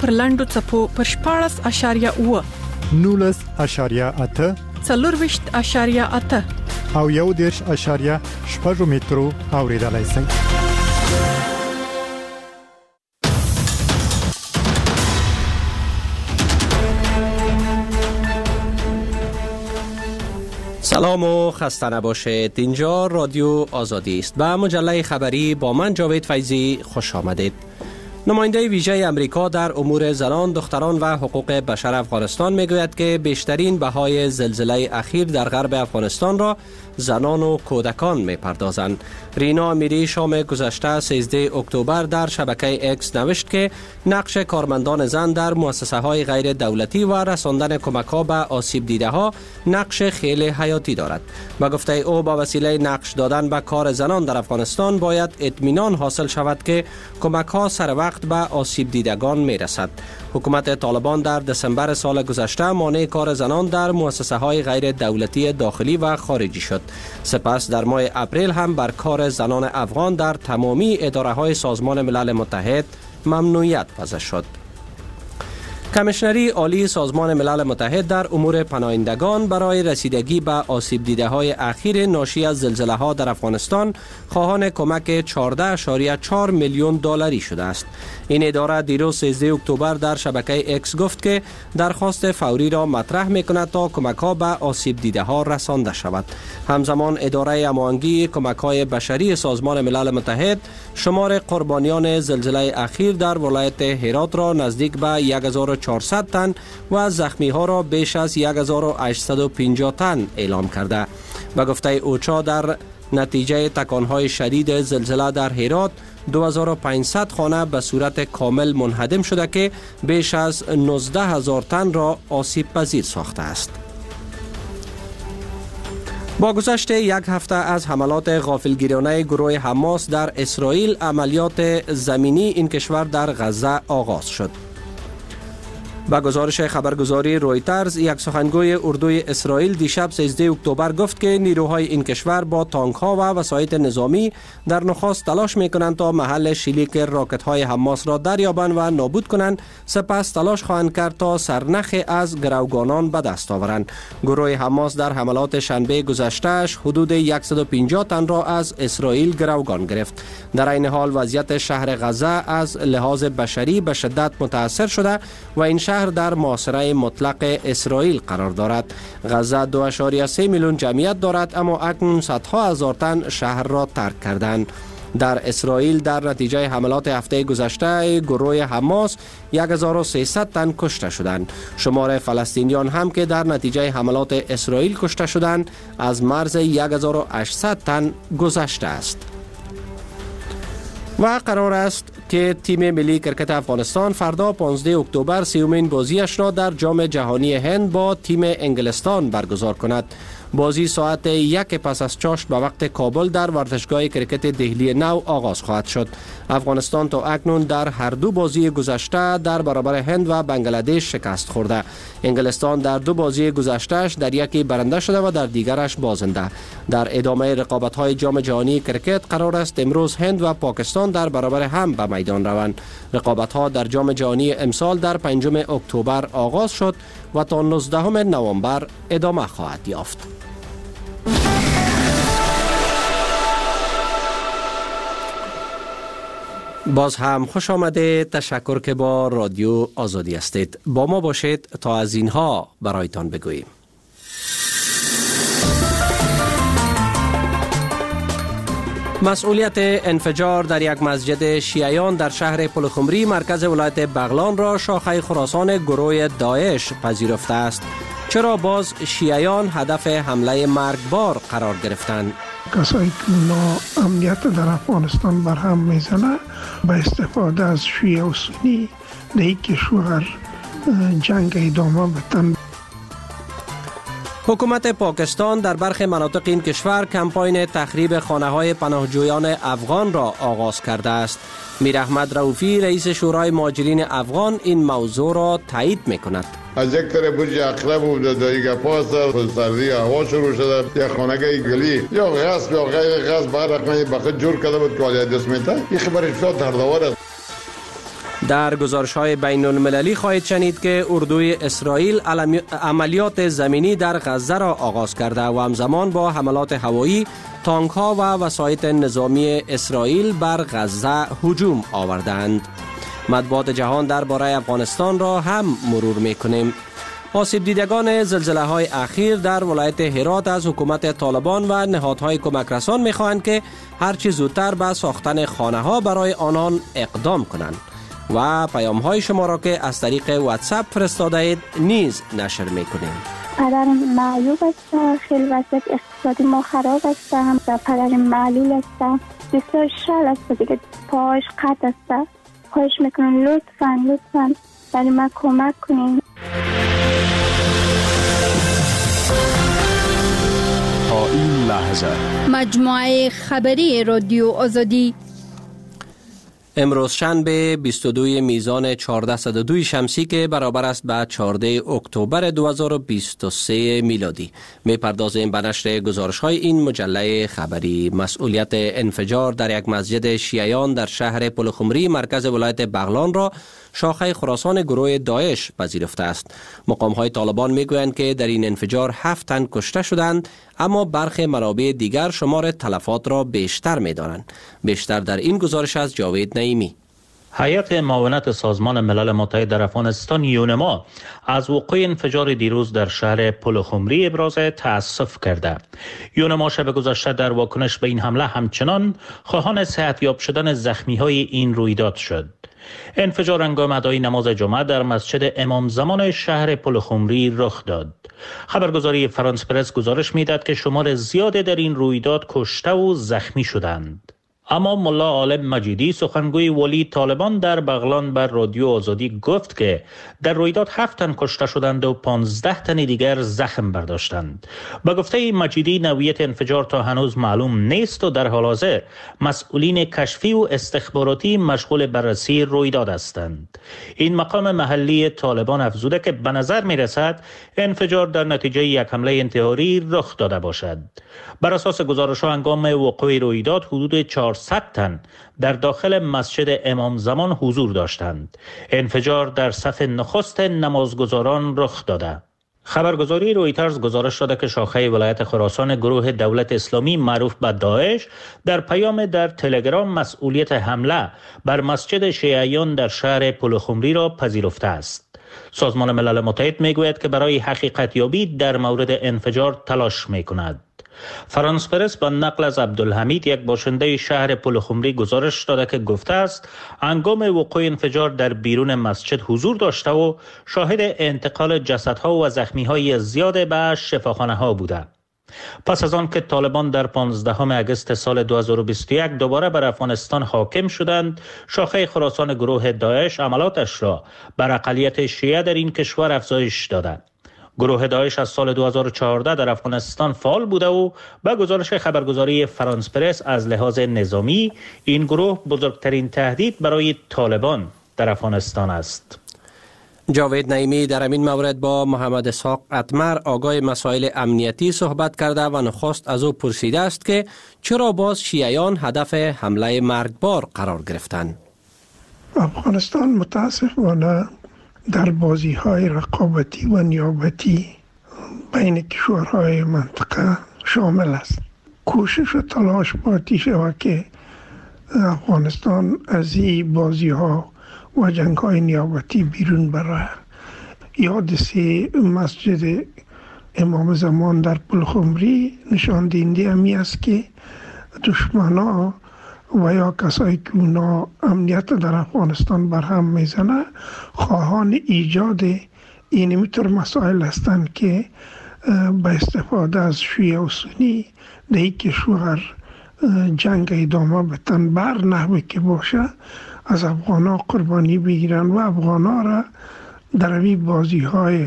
پر لنډو چپو پر 14.8 19.8 24.8 او 1.8 مترو اوریدلای شئ. سلام و خسته نباشید. اینجا رادیو آزادی است. به مجله خبری با من جاوید فیضی خوش آمدید. نماینده ویژه امریکا در امور زنان، دختران و حقوق بشر افغانستان میگوید که بیشترین بهای زلزله اخیر در غرب افغانستان را زنان و کودکان میپردازند. رینا امیری شام گذشته 13 اکتبر در شبکه اکس نوشت که نقش کارمندان زن در مؤسسه های غیر دولتی و رساندن کمک ها به آسیب دیده ها نقش خیلی حیاتی دارد. با گفته او با وسیله نقش دادن به کار زنان در افغانستان باید اطمینان حاصل شود که کمک ها سر وقت به آسیب دیدگان میرسد. حکومت طالبان در دسامبر سال گذشته مانع کار زنان در مؤسسه های غیر دولتی داخلی و خارجی شد. سپس در ماه اپریل هم بر کار زنان افغان در تمامی اداره های سازمان ملل متحد ممنوعیت وضع شد. کمیشنری عالی سازمان ملل متحد در امور پناهندگان برای رسیدگی به آسیب دیده های اخیر ناشی از زلزله ها در افغانستان خواهان کمک 14.4 میلیون دلاری شده است. این اداره دیروز 13 اکتبر در شبکه اکس گفت که درخواست فوری را مطرح می‌کند تا کمک ها به آسیب دیده ها رسانده شود. همزمان اداره هماهنگی کمک های بشری سازمان ملل متحد شمار قربانیان زلزله اخیر در ولایت هرات را نزدیک به 1400 تن و زخمی ها را بیش از 1850 تن اعلام کرده. به گفته اوچا در نتیجه تکانهای شدید زلزله در هرات 2500 خانه به صورت کامل منهدم شده که بیش از 19000 تن را آسیب پذیر ساخته است. با گذشت یک هفته از حملات غافلگیرانه گروه حماس در اسرائیل، عملیات زمینی این کشور در غزه آغاز شد. با گزارش خبرگزاری رویترز، یک سخنگوی اردوی اسرائیل دیشب 13 اکتبر گفت که نیروهای این کشور با تانک ها و وسایط نظامی در نخست تلاش می کنند تا محل شلیک راکت های حماس را دریابند و نابود کنند، سپس تلاش خواهند کرد تا سرنخی از گروگانان به دست آورند. گروه حماس در حملات شنبه گذشتهش حدود 150 تن را از اسرائیل گروگان گرفت. در این حال وضعیت شهر غزه از لحاظ بشری به شدت متاثر شده و این شهر در محاصره مطلق اسرائیل قرار دارد. غزه 2.3 میلیون جمعیت دارد، اما اکنون صدها هزار تن شهر را ترک کردند. در اسرائیل در نتیجه حملات هفته گذشته گروه حماس 1300 تن کشته شدند. شمار فلسطینیان هم که در نتیجه حملات اسرائیل کشته شدند از مرز 1800 تن گذشته است. و قرار است که تیم ملی کرکت افغانستان فردا 15 اکتبر 30مین بازیش را در جام جهانی هند با تیم انگلستان برگزار کند. بازی ساعت 1 پس از چاشت به وقت کابل در ورزشگاه کرکت دهلی نو آغاز خواهد شد. افغانستان تا اکنون در هر دو بازی گذشته در برابر هند و بنگلادش شکست خورده. انگلستان در دو بازی گذشتهش در یکی برنده شده و در دیگرش بازنده. در ادامه رقابت‌های جام جهانی کرکت قرار است امروز هند و پاکستان در برابر هم به میدان روند. رقابت‌ها در جام جهانی امسال در 5 اکتبر آغاز شد و تا 19 نوامبر ادامه خواهد یافت. باز هم خوش آمده. تشکر که با رادیو آزادی هستید. با ما باشید تا از اینها برایتان بگوییم. مسئولیت انفجار در یک مسجد شیعیان در شهر پلخمری مرکز ولایت بغلان را شاخه خراسان گروه داعش پذیرفته است. چرا باز شیعیان هدف حمله مرگبار قرار گرفتند؟ کسایی که امنیت در افغانستان برهم میزنه با استفاده از شیعه و سنی در این کشور جنگ ادامه بدن. حکومت پاکستان در برخی مناطق این کشور کمپاین تخریب خانه‌های پناهجویان افغان را آغاز کرده است. میر احمد رؤوفی رئیس شورای مهاجرین افغان این موضوع را تایید می‌کند. از یک طرف برج اقلب و دایگه پاس سردی هوا شروع شده، یک خانگی گلی یا غصب یا غیر غصب بر رقمی بخت جور کرده بود که حالیت دست میده. این خبرش بسیار دردآور است. در گزارش‌های بین‌المللی خواهید شنید که اردوی اسرائیل عملیات زمینی در غزه را آغاز کرده و همزمان با حملات هوایی تانک‌ها و وسایط نظامی اسرائیل بر غزه هجوم آوردند. مطبوعات جهان درباره افغانستان را هم مرور می‌کنیم. آسیب دیدگان زلزله‌های اخیر در ولایت هرات از حکومت طالبان و نهادهای کمک رسان می‌خواهند که هرچی زودتر به ساختن خانه‌ها برای آنان اقدام کنند و پیام‌های شما را که از طریق واتساپ فرستاده اید نیز نشر می‌کنیم. پدرم معیوب است، خیلی وضعیت اقتصادی ما خراب است و پدرم معلول است، بسیار شل است دیگه، پاش قطع است. خواهش میکنم لطفاً برای من کمک کنین. تا این لحظه مجموعه خبری رادیو آزادی امروز شنبه 22 میزان 1402 شمسی که برابر است به 14 اکتبر 2023 میلادی. میپردازیم به نشر گزارش‌های این مجله خبری. مسئولیت انفجار در یک مسجد شیعیان در شهر پلخمری مرکز ولایت بغلان را شاخه خراسان گروه داعش پذیرفته است. مقام‌های طالبان میگویند که در این انفجار 7 تن کشته شدند، اما برخی منابع دیگر شمار تلفات را بیشتر می‌دانند. بیشتر در این گزارش از جاوید نعیمی. هیئت معاونت سازمان ملل متحد در افغانستان یونما از وقوع انفجار دیروز در شهر پلخمری ابراز تأسف کرده. یونما شب گذشته در واکنش به این حمله همچنان خواهان صحتیاب شدن زخمی‌های این رویداد شد. انفجار هنگام ادای نماز جمعه در مسجد امام زمان شهر پلخمری رخ داد. خبرگزاری فرانس پرس گزارش می‌دهد که شمار زیادی در این رویداد کشته و زخمی شدند. اما ملا عالم مجیدی سخنگوی ولی طالبان در بغلان بر رادیو آزادی گفت که در رویداد 7 تن کشته شدند و 15 تن دیگر زخم برداشتند. به گفته مجیدی نوعیت انفجار تا هنوز معلوم نیست و در حال حاضر مسئولین کشفی و استخباراتی مشغول بررسی رویداد هستند. این مقام محلی طالبان افزوده که به نظر می رسد انفجار در نتیجه یک حمله انتحاری رخ داده باشد. بر اساس گزارش‌ها هنگام وقوع رویداد حدود 400 تن در داخل مسجد امام زمان حضور داشتند. انفجار در صف نخست نمازگزاران رخ داده. خبرگزاری رویترز گزارش داده که شاخه ولایت خراسان گروه دولت اسلامی معروف به داعش در پیام در تلگرام مسئولیت حمله بر مسجد شیعیان در شهر پلخمری را پذیرفته است. سازمان ملل متحد میگوید که برای حقیقت یابی در مورد انفجار تلاش میکند. فرانس پرس با نقل از عبدالحمید یک باشنده شهر پلخمری گزارش داده که گفته است هنگام وقوع انفجار در بیرون مسجد حضور داشته و شاهد انتقال جسدها و زخمیهای زیاد به شفاخانه ها بوده. پس از آن که طالبان در 15 اگست سال 2021 دوباره بر افغانستان حاکم شدند، شاخه خراسان گروه داعش عملاتش را بر اقلیت شیعه در این کشور افزایش داده. گروه داعش از سال 2014 در افغانستان فعال بوده و به گزارش خبرگزاری فرانس پرس از لحاظ نظامی این گروه بزرگترین تهدید برای طالبان در افغانستان است. جاوید نعیمی در این مورد با محمد اسحاق اتمر آگاه مسائل امنیتی صحبت کرده و نخست از او پرسیده است که چرا باز شیعیان هدف حمله مرگبار قرار گرفتند. افغانستان متاسفانه در بازی‌های رقابتی و نیابتی بین کشورهای منطقه شامل است. کوشش و تلاش باید شود که افغانستان از این بازی‌ها و جنگ‌های نیابتی بیرون بره. یاد سی مسجد امام زمان در پلخمری نشان دهنده همی است که دشمنان و یا کسایی که اونا امنیت در افغانستان برهم میزنه خواهان ایجاد این میتر مسائل هستند که به استفاده از شیعه و سنی در این کشور جنگ ادامه بتن بر نحوی که باشه از افغانا قربانی بگیرن و افغانا را در این بازی های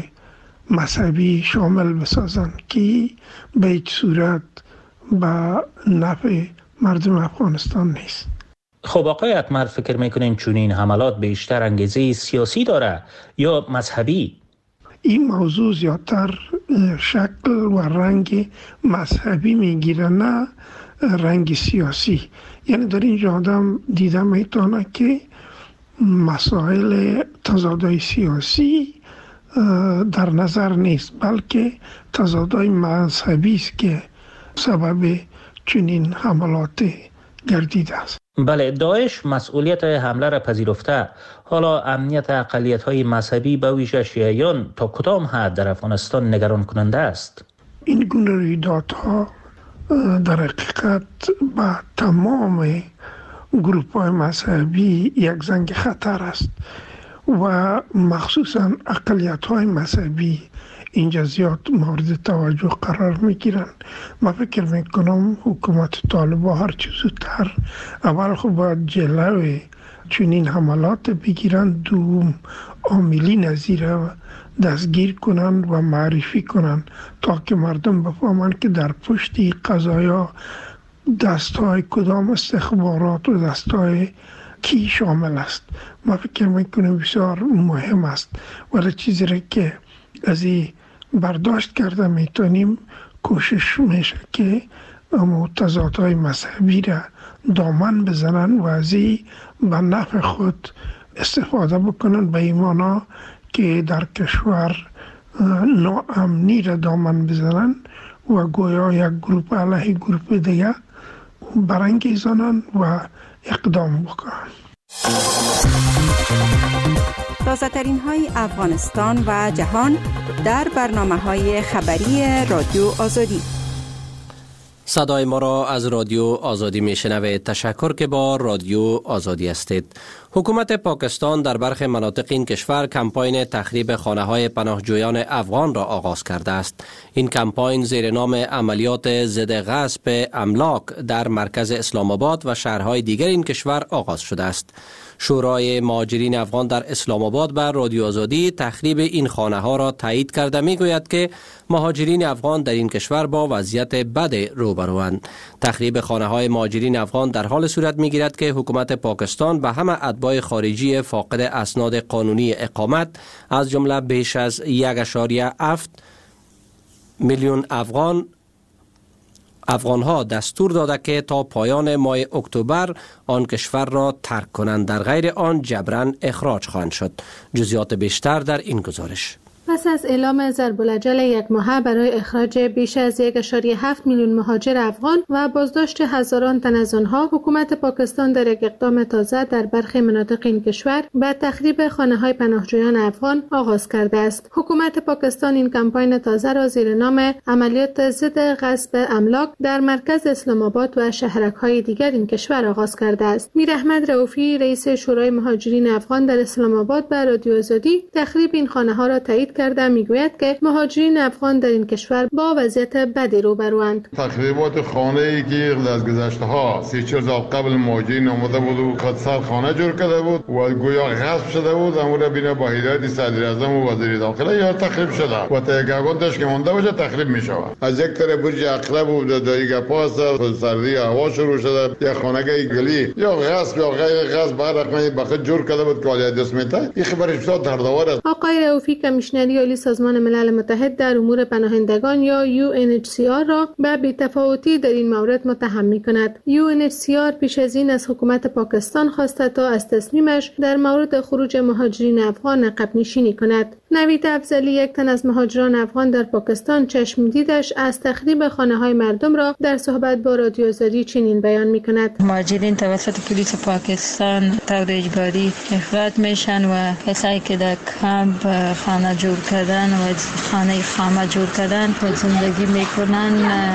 مذهبی شامل بسازن که به هیچ صورت به نفع مردم افغانستان نیست. خب آقای اتمر فکر میکنین چون این حملات بیشتر انگیزه سیاسی داره یا مذهبی؟ این موضوع زیادتر شکل و رنگ مذهبی میگیره نه رنگ سیاسی. یعنی در اینجا آدم دیده میتونه که مسائل تضادهای سیاسی در نظر نیست، بلکه تضادهای مذهبی است که سبب چنین حملات گردیده است. بله، داعش مسئولیت حمله را پذیرفته. حالا امنیت اقلیت‌های مذهبی به ویژه شیعیان تا کدام حد در افغانستان نگران کننده است؟ این گونه رویدادها در حقیقت به تمام گروه‌های مذهبی یک زنگ خطر است و مخصوصا اقلیت‌های مذهبی اینجا زیاد مورد توجه قرار میگیرن. من فکر میکنم حکومت طالبان هر چه زودتر اول خب باید جلوی چنین حملات بگیرن، دوم عاملین نظیر دستگیر کنن و معرفی کنن تا که مردم بفهمن که در پشت قضایا دستای کدام استخبارات و دستای کی شامل است. من فکر میکنم بسیار مهم است، ولی چیزی را که از این برداشت کرده میتونیم کوشش میشه که تضادهای مذهبی را دامن بزنن و از این به نفع خود استفاده بکنن، به ایمانا که در کشور ناامنی را دامن بزنن و گویا یک گروپ علیه گروپ دیگه برانگیزانن و اقدام بکنن. تازه ترین های افغانستان و جهان در برنامه‌های خبری رادیو آزادی. صدای ما را از رادیو آزادی میشنوید. تشکر که با رادیو آزادی هستید. حکومت پاکستان در برخی مناطق این کشور کمپاین تخریب خانه‌های پناهجویان افغان را آغاز کرده است. این کمپاین زیر نام عملیات ضد غصب املاک در مرکز اسلام آباد و شهرهای دیگر این کشور آغاز شده است. شورای مهاجرین افغان در اسلام آباد بر رادیو آزادی تخریب این خانه ها را تایید کرده میگوید که مهاجرین افغان در این کشور با وضعیت بد روبروند. تخریب خانه های مهاجرین افغان در حال صورت میگیرد که حکومت پاکستان به همه اتباع خارجی فاقد اسناد قانونی اقامت از جمله بیش از 1.7 میلیون افغانها دستور داده که تا پایان ماه اکتبر آن کشور را ترک کنند، در غیر آن جبران اخراج خواهند شد. جزئیات بیشتر در این گزارش. پس از اعلام ضرب الاجل یک ماهه برای اخراج بیش از 1.7 میلیون مهاجر افغان و بازداشت هزاران تن از آنها، حکومت پاکستان در یک اقدام تازه در برخی مناطق این کشور به تخریب خانه‌های پناهجویان افغان آغاز کرده است. حکومت پاکستان این کمپاین تازه را زیر نام عملیات ضد غصب املاک در مرکز اسلام آباد و شهرک‌های دیگر این کشور آغاز کرده است. میر احمد رؤوفی، رئیس شورای مهاجرین افغان در اسلام آباد، به رادیو آزادی تخریب این خانه‌ها را تایید کرده میگوید که مهاجرین افغان در این کشور با وضعیت بدی روبروند. تخریبات خانه‌ای که از گذشته‌ها 3-4 سال قبل مهاجرین آمده بود و خودسر خانه جور کرده بود و گویا غصب شده بود، امور بنا با هدایت صدر اعظم و وزیر داخله یا تخریب شده و تا یک اگانتش که مونده باشه تخریب می‌شود. از یک طرف برج اقلب و دایگه پاس سردی هوا شروع شده، یا خانگی گلی یا غصب یا غیر غصب برخلاف بخت جور کرده بود که عالیت اسمیته. این خبرش بسیار دردآور است. آقای رؤوفی کمیشنری عالی سازمان ملل متحد در امور پناهندگان یا UNHCR را به بی‌تفاوتی در این مورد متهم می‌کند. UNHCR پیش از این از حکومت پاکستان خواسته تا از تصمیمش در مورد خروج مهاجرین افغان عقب نشینی کند. نوید افضلی، یک تن از مهاجران افغان در پاکستان، چشم دیدش از تخریب خانه‌های مردم را در صحبت با رادیو آزادی چنین بیان می‌کند. مهاجرین توسط پلیس پاکستان طور اجباری اخراج میشن و کسایی که در کمپ خانه جور کردن و خانه خامه جور کردن و زندگی میکنن،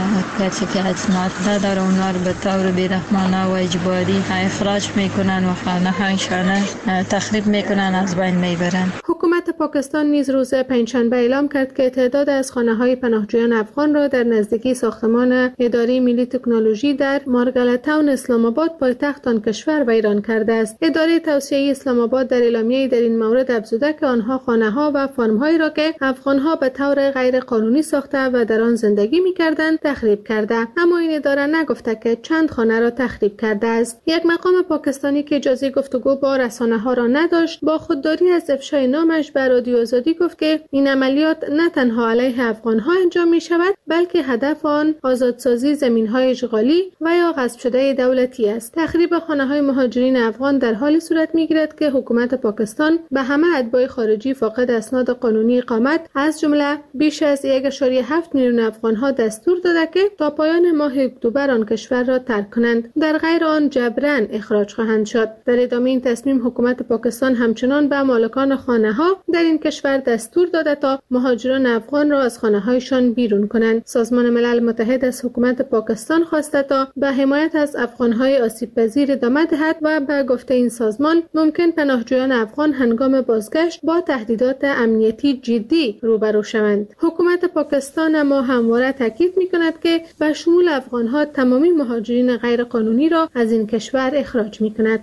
کسی که اسناد نداره اونا رو به طور بیرحمانه و اجباری اخراج میکنن و خانه هایشان تخریب میکنن، از بین میبرن. حکومت پاکستان نیز روز پنجشنبه اعلام کرد که تعداد از خانه‌های پناهجویان افغان را در نزدیکی ساختمان اداره ملی تکنولوژی در مارگل تاون اسلام آباد پایتخت آن کشور ویران کرده است. اداره توسعه اسلام آباد در اعلامیه‌ای در این مورد افزوده که آنها خانه‌ها و فارم‌هایی را که افغان‌ها به طور غیر قانونی ساخته و در آن زندگی می‌کردند تخریب کرده، اما این اداره نگفته که چند خانه را تخریب کرده است. یک مقام پاکستانی که اجازه گفتگو با رسانه‌ها را نداشت، با خودداری از افشای نامش به رادیو آزادی گفت که این عملیات نه تنها علیه افغان‌ها انجام می‌شود بلکه هدف آن آزادسازی زمین‌های اشغالی و یا غصب شده دولتی است. تخریب خانه‌های مهاجرین افغان در حالی صورت می‌گیرد که حکومت پاکستان به همه اتباع خارجی فاقد اسناد قانونی اقامت از جمله بیش از 1.7 میلیون افغان‌ها دستور داده که تا پایان ماه اکتبر آن کشور را ترک کنند، در غیر آن جبراً اخراج خواهند شد. در ادامه این تصمیم حکومت پاکستان همچنان به مالکان خانه‌ها در این کشور دستور داده تا مهاجران افغان را از خانه‌هایشان بیرون کنند. سازمان ملل متحد از حکومت پاکستان خواسته تا به حمایت از افغان‌های آسیب‌پذیر ادامه دهد و به گفته این سازمان ممکن پناهجویان افغان هنگام بازگشت با تهدیدات امنیتی جدی روبرو شوند. حکومت پاکستان اما همواره تاکید می‌کند که به شمول افغان‌ها تمامی مهاجرین غیرقانونی را از این کشور اخراج می‌کند.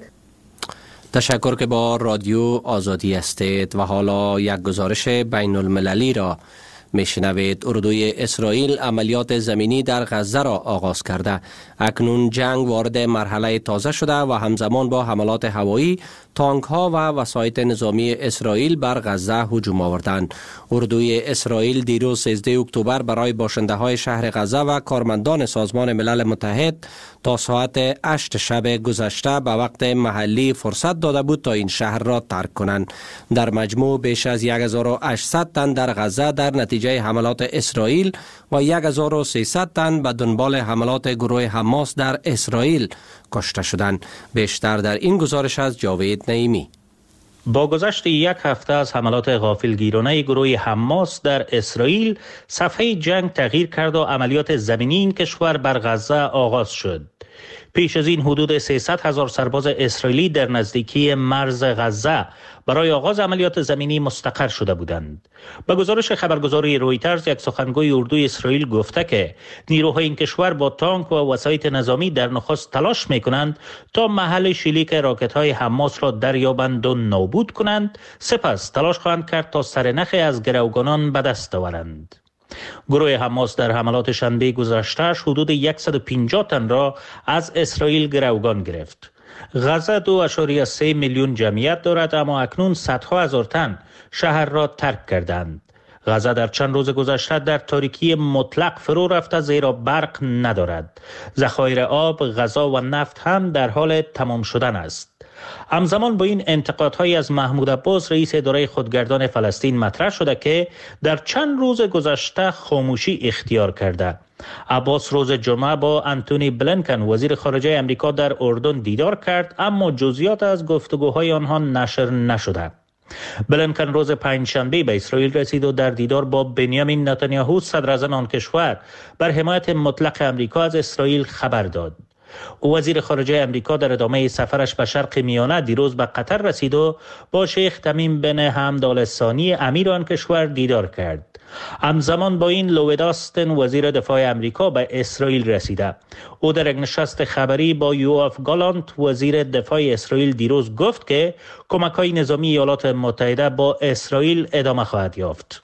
تشکر که با رادیو آزادی هستید و حالا یک گزارش بین المللی را میشنوید. اردوی اسرائیل عملیات زمینی در غزه را آغاز کرده. اکنون جنگ وارد مرحله تازه شده و همزمان با حملات هوایی تانک ها و وسایط نظامی اسرائیل بر غزه هجوم آوردند. اردوی اسرائیل دیروز 13 اکتبر برای باشنده های شهر غزه و کارمندان سازمان ملل متحد تا ساعت 8 شب گذشته به وقت محلی فرصت داده بود تا این شهر را ترک کنند. در مجموع بیش از 1800 تن در غزه در نتیجه حملات اسرائیل و 1300 تن به دنبال حملات گروه حماس در اسرائیل کشته شدند. بیشتر در این گزارش از جاوید نعیمی. با گذشت یک هفته از حملات غافلگیرانه گروه حماس در اسرائیل، صفحه جنگ تغییر کرد و عملیات زمینی این کشور بر غزه آغاز شد. پیش از این حدود 300,000 سرباز اسرائیلی در نزدیکی مرز غزه برای آغاز عملیات زمینی مستقر شده بودند. به گزارش خبرگزاری رویترز، یک سخنگوی اردوی اسرائیل گفته که نیروهای این کشور با تانک و وسایط نظامی در نخست تلاش می‌کنند تا محل شلیک راکت‌های حماس را دریابند و نابود کنند، سپس تلاش خواهند کرد تا سرنخی از گروگانان به دست آورند. گروه حماس در حملات شنبه گذشته حدود 150 تن را از اسرائیل گروگان گرفت. غزه 2.3 میلیون جمعیت دارد، اما اکنون صدها هزار تن شهر را ترک کردند. غزه در چند روز گذشته در تاریکی مطلق فرو رفته، زیرا برق ندارد. ذخایر آب، غذا و نفت هم در حال تمام شدن است. همزمان با این انتقادهای از محمود عباس، رئیس اداره خودگردان فلسطین، مطرح شده که در چند روز گذشته خاموشی اختیار کرده. عباس روز جمعه با انتونی بلینکن وزیر خارجه امریکا در اردن دیدار کرد، اما جزئیات از گفتگوهای آنها نشر نشده. بلینکن روز پنجشنبه به اسرائیل رسید و در دیدار با بنیامین نتانیاهو صدراعظم آن کشور بر حمایت مطلق امریکا از اسرائیل خبر داد. وزیر خارجه امریکا در ادامه سفرش به شرق میانه دیروز به قطر رسید و با شیخ تمیم بن حمد آل ثانی امیر آن کشور دیدار کرد. همزمان با این لوید آستن وزیر دفاع امریکا به اسرائیل رسیده. او در یک نشست خبری با یوآف گالانت وزیر دفاع اسرائیل دیروز گفت که کمک‌های نظامی ایالات متحده با اسرائیل ادامه خواهد یافت.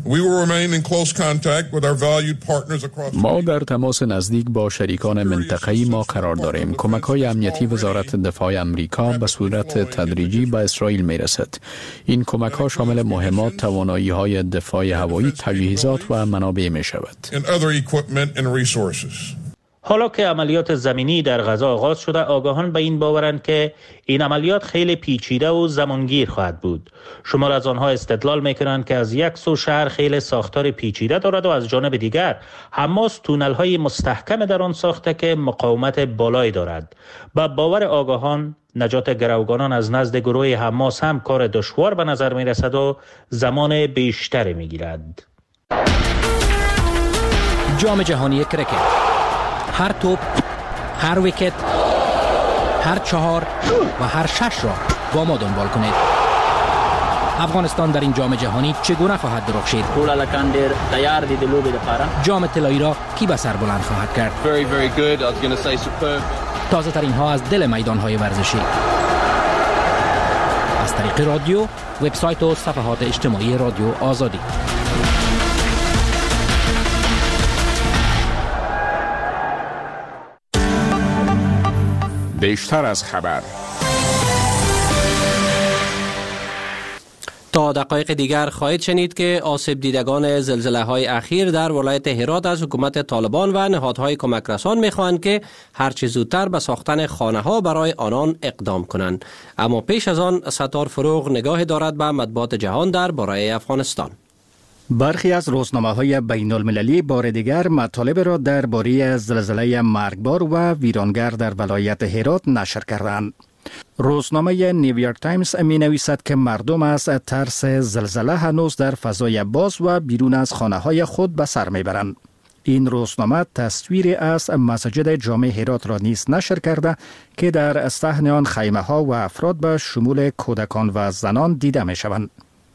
ما در تماس نزدیک با شریکان منطقه‌ای ما قرار داریم. کمک‌های امنیتی وزارت دفاع امریکا به صورت تدریجی به اسرائیل می‌رسد. این کمک‌ها شامل مهمات، توانایی‌های دفاع هوایی، تجهیزات و منابع می‌شود. حالا که عملیات زمینی در غزه آغاز شده، آگاهان به این باورند که این عملیات خیلی پیچیده و زمانگیر خواهد بود. شمار از آنها استدلال میکنند که از یک سو شهر خیلی ساختار پیچیده دارد و از جانب دیگر حماس تونل‌های مستحکم در آن ساخته که مقاومت بالایی دارد. با باور آگاهان، نجات گروگانان از نزد گروه حماس هم کار دشوار به نظر میرسد و زمان بیشتری میگیرد. جام جهانی کرکت، هر توپ، هر ویکت، هر 4 و هر 6 را با ما دنبال کنید. افغانستان در این جام جهانی چگونه خواهد درخشید؟ جام طلایی را کی به سر بلند خواهد کرد؟ تازه ترین ها از دل میدان های ورزشی، از طریق رادیو، وبسایت و صفحات اجتماعی رادیو آزادی. بیشتر از خبر. تا دقایق دیگر خواهید شنید که آسیب دیدگان زلزله‌های اخیر در ولایت هرات از حکومت طالبان و نهادهای کمک رسان می‌خواهند که هرچه زودتر به ساختن خانه‌ها برای آنان اقدام کنند. اما پیش از آن ستار فروغ نگاه دارد به مطبوعات جهان در باره افغانستان. برخی از روزنامه‌های بین المللی بار دیگر مطالب را درباره زلزله مرگبار و ویرانگر در ولایت هرات نشر کردند. روزنامه نیویورک تایمز می نویسد که مردم از ترس زلزله هنوز در فضای باز و بیرون از خانه‌های خود به سر میبرند. این روزنامه تصویری از مسجد جامع هرات را نیز نشر کرده که در صحن آن خیمه‌ها و افراد به شمول کودکان و زنان دیده می شوند.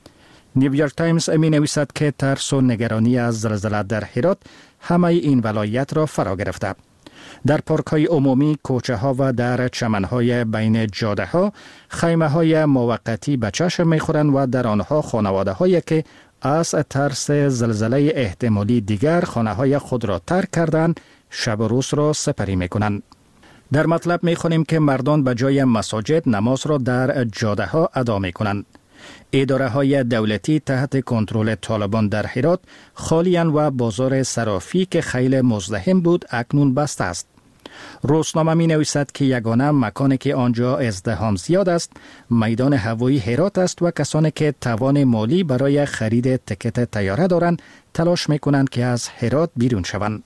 نیویورک تایمز می نویسد که ترس و نگرانی از زلزله در هرات همه این ولایت را فرا گرفته. در پارک‌های عمومی، کوچه‌ها و در چمن‌های بین جاده‌ها خیمه‌های موقتی به چشم می‌خورند و در آنها خانواده‌هایی که از ترس زلزله احتمالی دیگر خانه‌های خود را ترک کردند، شب و روز را سپری می‌کنند. در مطلب می‌خوانیم که مردان به جای مساجد نماز را در جاده‌ها ادا می‌کنند. اداره‌های دولتی تحت کنترل طالبان در هرات خالی‌اند و بازار صرافی که خیلی مزدحم بود اکنون بسته است. روزنامه می نویسد که یگانه مکانی که آنجا ازدحام زیاد است میدان هوایی هرات است و کسانی که توان مالی برای خرید تکت طیاره دارند تلاش می کنند که از هرات بیرون شوند.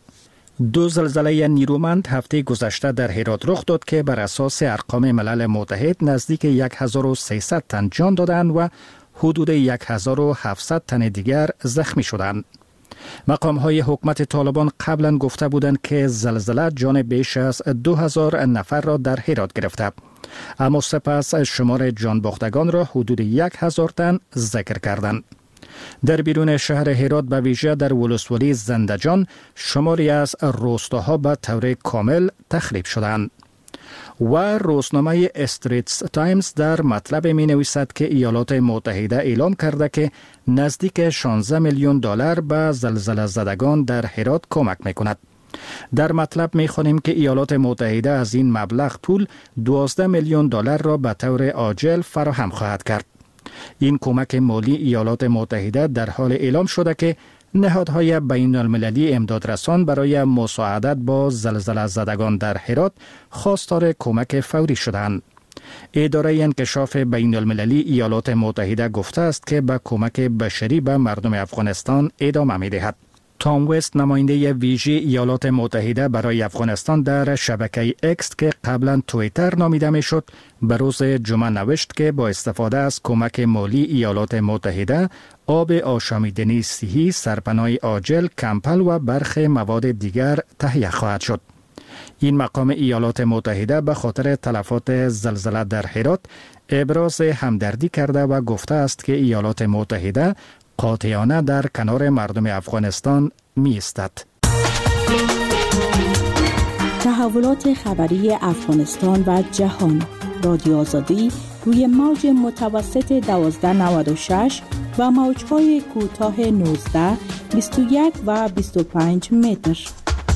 2 زلزله نیرومند هفته گذشته در هرات رخ داد که بر اساس ارقام ملل متحد نزدیک 1300 تن جان دادند و حدود 1700 تن دیگر زخمی شدند. مقام‌های حکومت طالبان قبلا گفته بودند که زلزله جان بیش از 2000 نفر را در هرات گرفته، اما سپس شمار جان باختگان را حدود 1000 تن ذکر کردند. در بیرون شهر هرات به ویژه در ولسوالی زندجان شماری از روستاها به طور کامل تخریب شدند. و روزنامه استریتس تایمز در مطلب می نویسد که ایالات متحده اعلام کرده که نزدیک 16 میلیون دلار به زلزله زدگان در هرات کمک می کند. در مطلب می خوانیم که ایالات متحده از این مبلغ پول 12 میلیون دلار را به طور عاجل فراهم خواهد کرد. این کمک مالی ایالات متحده در حال اعلام شده که نهادهای بین المللی امدادرسان برای مساعدت با زلزله زدگان در هرات خواستار کمک فوری شدند. اداره انکشاف بین المللی ایالات متحده گفته است که به کمک بشری به مردم افغانستان ادامه می دهد. تام وست نماینده ویژه ایالات متحده برای افغانستان در شبکه اکس که قبلا توییتر نامیده می شد به روز جمعه نوشت که با استفاده از کمک مالی ایالات متحده آب آشامیدنی صحی، سرپناه عاجل، کمپل و برخی مواد دیگر تهیه خواهد شد. این مقام ایالات متحده به خاطر تلفات زلزله در هرات ابراز همدردی کرده و گفته است که ایالات متحده قاطعانه در کنار مردم افغانستان می ایستد. تحولات خبری افغانستان و جهان. رادیو آزادی روی موج متوسط 1296 و موج‌های کوتاه 19، 21 و 25 متر.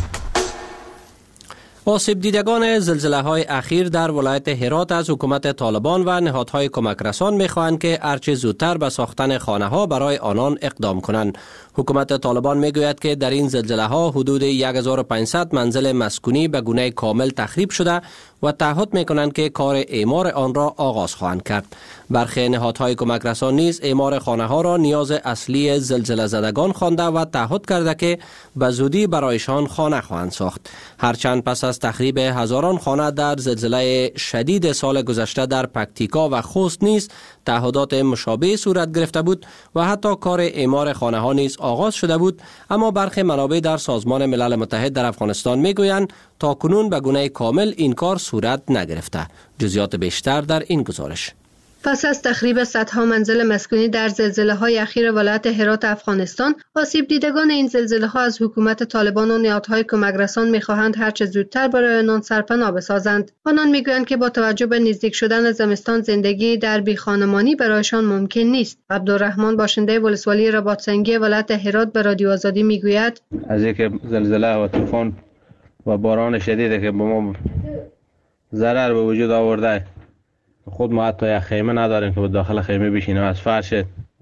آسیب دیدگان زلزله‌های اخیر در ولایت هرات از حکومت طالبان و نهادهای کمک رسان می‌خواهند که هرچه زودتر به ساختن خانه‌ها برای آنان اقدام کنند. حکومت طالبان میگوید که در این زلزله‌ها حدود 1500 منزل مسکونی به گونه کامل تخریب شده و تعهد می‌کنند که کار اعمار آن را آغاز خواهند کرد. برخی نهادهای کمک رسان نیز اعمار خانه‌ها را نیاز اصلی زلزله زدگان خوانده و تعهد کرده که به زودی برایشان خانه خواهند ساخت. هرچند پس از تخریب هزاران خانه در زلزله شدید سال گذشته در پکتیکا و خوست نیز تعهدات مشابه صورت گرفته بود و حتی کار اعمار خانه‌ها نیز آغاز شده بود، اما برخی منابع در سازمان ملل متحد در افغانستان میگویند تا کنون به گونه کامل این کار صورت نگرفته. جزئیات بیشتر در این گزارش. پس از تخریب صدها منزل مسکونی در زلزله‌های اخیر ولایت هرات افغانستان، آسیب دیدگان این زلزله‌ها از حکومت طالبان و نهادهای کمک رسان می‌خواهند هرچه زودتر برای آنان سرپناه بسازند. آنان می‌گویند که با توجه به نزدیک شدن زمستان زندگی در بیخانمانی برایشان ممکن نیست. عبدالرحمن باشنده ولسوالی رباط‌سنگی ولایت هرات به رادیو آزادی می‌گوید از اینکه زلزله و طوفان و باران شدیدی که به ما ضرر به وجود آورده، خود ما حتی یک خیمه نداریم که به داخل خیمه بشینیم. از فرش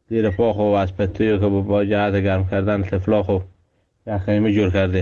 زیر پا خو از پتوی که با جهت گرم کردن طفلا خو یک خیمه جور کرده.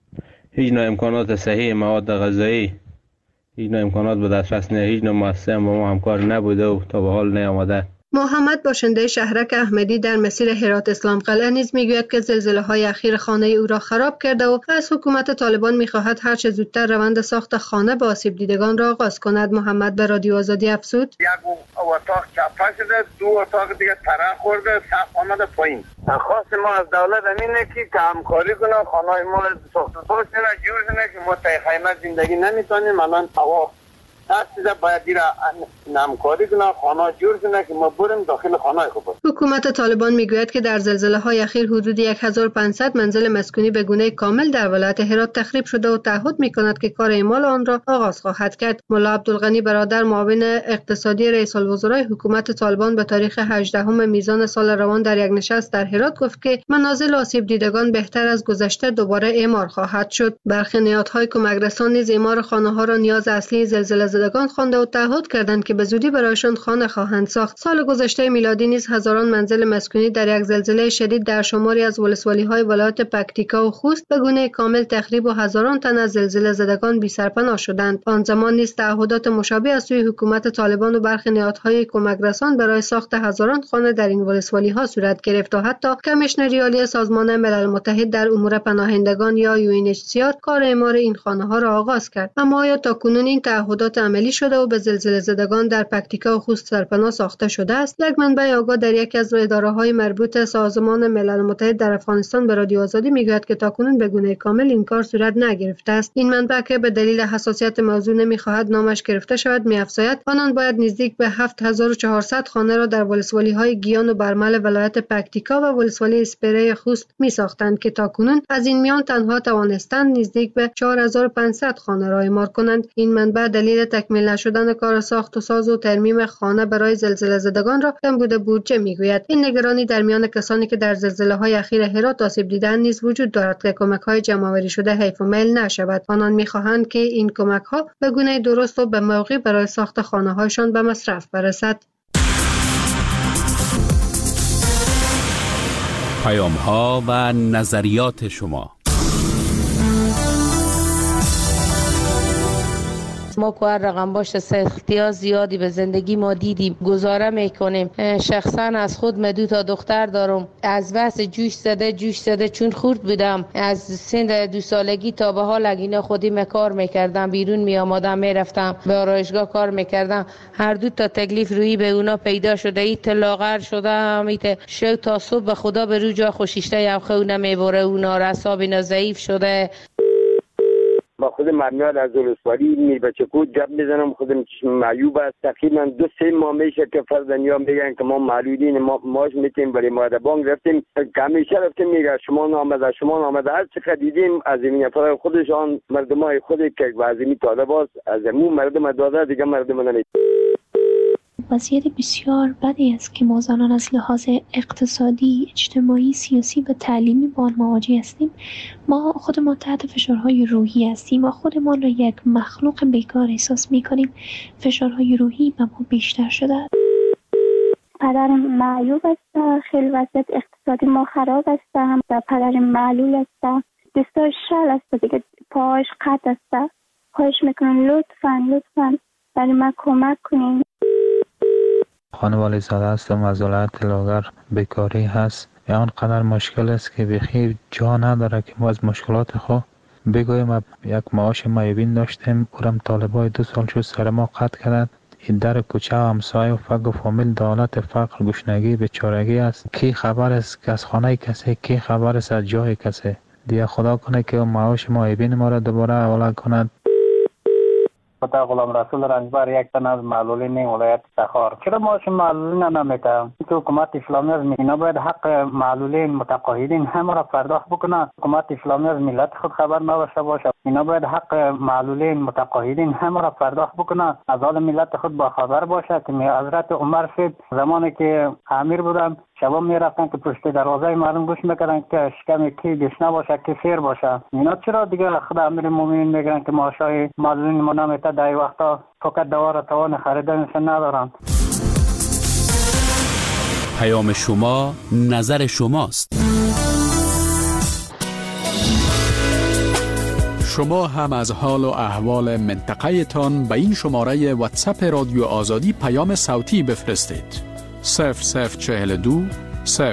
هیچ نوع امکانات صحیح مواد غذایی، هیچ نوع امکانات به دسترس نه، هیچ نوع مؤسسه با ما همکار نبوده و تا به حال نیامده. محمد باشنده شهرک احمدی در مسیر هرات اسلام قلعه نیز میگوید که زلزله‌های اخیر خانه او را خراب کرده و از حکومت طالبان می‌خواهد هر چه زودتر روند ساخت خانه به آسیب دیدگان را آغاز کند. محمد به رادیو آزادی افزود: یک اتاق چپا شده، 2 اتاق دیگه ترک خورده، سقف آمده پایین. خواست ما از دولت همینه که همکاری کنه، خانه‌های ما ساخته کنه، جور کنه که ما تای خیمه زندگی نمی‌تونیم. الان هوا تاسیده باید دیره همکاری کنه، خانه جور کنه که ما بریم داخل خانه خوب. حکومت طالبان میگوید که در زلزله‌های اخیر حدود 1500 منزل مسکونی به گونه کامل در ولایت هرات تخریب شده و تعهد می‌کند که کار اعمال آن را آغاز خواهد کرد. ملا عبدالغنی برادر معاون اقتصادی رئیس الوزرای حکومت طالبان به تاریخ 18 میزان سال روان در یک نشست در هرات گفت که منازل آسیب دیدگان بهتر از گذشته دوباره اعمار خواهد شد. برخی نهادهای کمک‌رسان نیز اعمار خانه‌ها را نیاز اصلی زلزله زدگان خوانده و تعهد کردند که به زودی برایشان خانه خواهند ساخت. سال گذشته میلادی نیز هزاران منزل مسکونی در یک زلزله شدید در شماری از ولسوالی‌های ولایت پکتیکا و خوست به گونه کامل تخریب و هزاران تن از زلزله زدگان بی سرپناه شدند. آن زمان نیز تعهدات مشابه از سوی حکومت طالبان و برخی نهادهای کمک‌رسان برای ساخت هزاران خانه در این ولسوالی‌ها صورت گرفت و حتی کمیشنری عالی سازمان ملل متحد در امور پناهندگان یا UNHCR کار اعمار این خانه‌ها را آغاز کرد. اما آیا تاکنون این تعهدات عملی شده و به زلزله زدگان در پکتیکا و خوست سرپناه ساخته شده است؟ یک منبع آگاه در یکی از اداره‌های مربوط سازمان ملل متحد در افغانستان به رادیو آزادی میگوید که تاکنون به گونه کامل این کار صورت نگرفته است. این منبع که به دلیل حساسیت موضوع نمی‌خواهد نامش گرفته شود می‌افزاید آنان باید نزدیک به 7400 خانه را در ولسوالی‌های گیان و برمل ولایت پکتیکا و ولسوالی اسپره خوست می‌ساختند که تاکنون از این میان تنها توانستند نزدیک به 4500 خانه را اعمار کنند. این منبع دلیل تکمیل نشدن کار ساخت و ساز و ترمیم خانه برای زلزله زدگان را کمبود بودجه میگوید. این نگرانی در میان کسانی که در زلزله‌های اخیر هرات آسیب دیدند نیز وجود دارد که کمک‌های جمع‌آوری شده حیف و میل نشود. آنان می‌خواهند که این کمک‌ها به گونه درست و به موقع برای ساخت خانه‌هایشان به مصرف برسد. پیام‌ها و نظریات شما. ما که هر رقم باشه سختی‌ها زیادی به زندگی ما دیدیم، گزاره میکنیم. شخصا از خود من 2 دختر دارم. از بس جوش زده چون خورد بودم از سن 2 سالگی تا به حال اینا خودی کار میکردم، بیرون می آمدم میرفتم به آرایشگاه کار میکردم. هر 2 تا تکلیف روی به اونا پیدا شده، ایت لاغر شده، ایت شو تا صبح به خدا به رو جا خوشیشته یا خونه میبره، اونا رساب اینا ضعیف شده. با خود مرمیاد از ولسوالی می بچه کود جب میزنم، خودم چشم معیوب است. تقریبا 2-3 ماه میشه که فرزندیان میگن که ما معلولین، ما ماش میتیم ولی ما در بانک رفتیم که همیشه رفتیم میگه شما نامده هر چقدر دیدیم از این نفرای خودشان مردمای خودی که از این طالب است از امون مردم داده دیگه مردم نمید. وضعیت بسیار بدی است که ما زنان از لحاظ اقتصادی، اجتماعی، سیاسی و تعلیمی با آن مواجه هستیم. ما خودمان تحت فشارهای روحی هستیم. ما خودمان را یک مخلوق بیکار احساس می‌کنیم. فشارهای روحی به ما بیشتر شده است. پدرم معیوب است، خیلی وضعیت اقتصادی ما خراب است. پدرم معلول است، دستاش شل است دیگه، پاش قطع است. خواهش میکنم لطفاً برای من کمک کنین. خانم والی زاده هستم از ولایت لاغر. بیکاری هست آنقدر مشکل است که بخیر جا نداره که ما از مشکلات خود بگویم. یک معاش معیوبین داشتیم، اورم طالبای 2 سال شد سر ما قطع کردند. این در کوچه و همسایه و فقر و فامیل دولت فقر گشنگی بیچارگی است. کی خبر است که از خانه کسی، کی خبر است از جای کسی. دیگه خدا کنه که معاش معیوبین ما را دوباره حواله کند. خدا غلام رسول رنجبر یک تن از معلولین ولایت تخار. چرا معاش معلولین نمیده؟ که حکومت اسلامی از اینا باید حق معلولین متقاعدین همه را پرداخت بکنه. حکومت اسلامی از ملت خود خبر نداشته باشه. اینا باید حق معلولین متقاعدین همه را پرداخت بکنه. از حال ملت خود با خبر باشه که حضرت عمر صاحب زمانی که امیر بودن شبا میرفتن که پشت دروازه مردم گوش میکردن که شکم کی گشنه باشه کی سیر باشه. اینا چرا دیگه خدا امیر مومنین میگن که معاشای معلولین ما نمیده؟ در وقتا فقط دوا را توان خریدنش ندارن. پیام شما نظر شماست. شما هم از حال و احوال منطقه تان به این شماره واتساپ رادیو آزادی پیام صوتی بفرستید. 0042